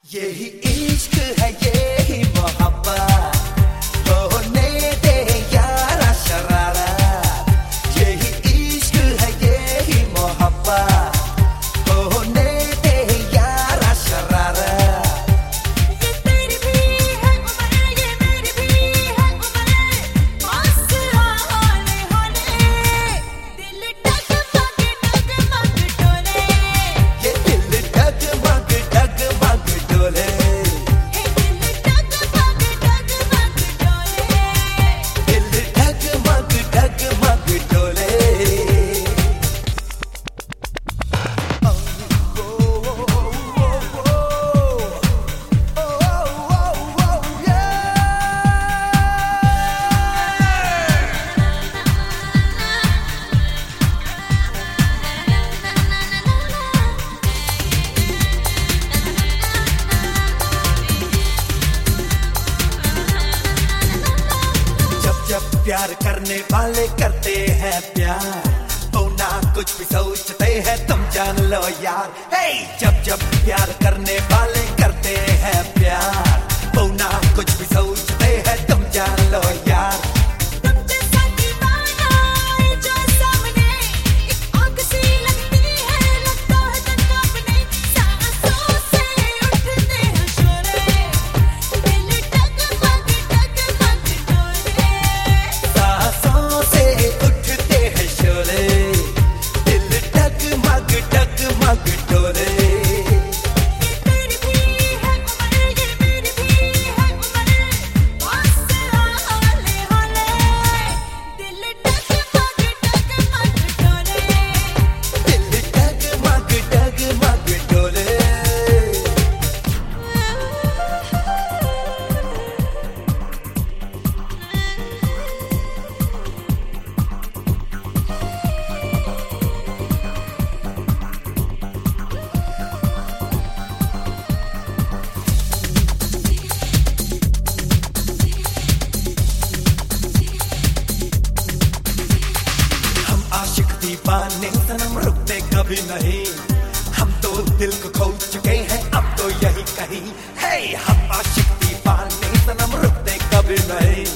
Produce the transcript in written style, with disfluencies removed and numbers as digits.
यही इश्क है, यही मोहब्बत, होने दे यारा शरारत। यही इश्क है, यही मोहब्बत, होने दे यारा शरारत। ये तेरी भी है उम्र, ये मेरी भी है उम्र, पास आ होने होने, दिल डगमग डगमग डोले। ये दिल डगमग डगमग डोले। दिल डगमग डगमग डोले। जब प्यार करने वाले करते हैं प्यार, तो ना कुछ भी सोचते हैं, तुम जान लो यार। हे जब प्यार करने वाले करते हैं प्यार, तो ना कुछ भी सोचते हैं, तुम जान लो यार। तुम जैसा दीवाना जो सामने, एक आँख सी लगती है, लगता है तन्ना अपने, सांसों से उठते हैं शोरे, दिल डगमग डगमग डोले। सांसों से उठते हैं शोले, दिल डगमग डगमग डोले। ये तेरी भी है उम्र, ये मेरी भी है उम्र, पास आ होले होले, दिल डगमग डगमग डोले। दिल डगमग डगमग डोले। हम आशिक दीवाने सनम रुकते कभी नहीं, हम तो दिल को खो चुके हैं, अब तो यही कहीं है। हम आशिक दीवाने सनम रुकते कभी नहीं।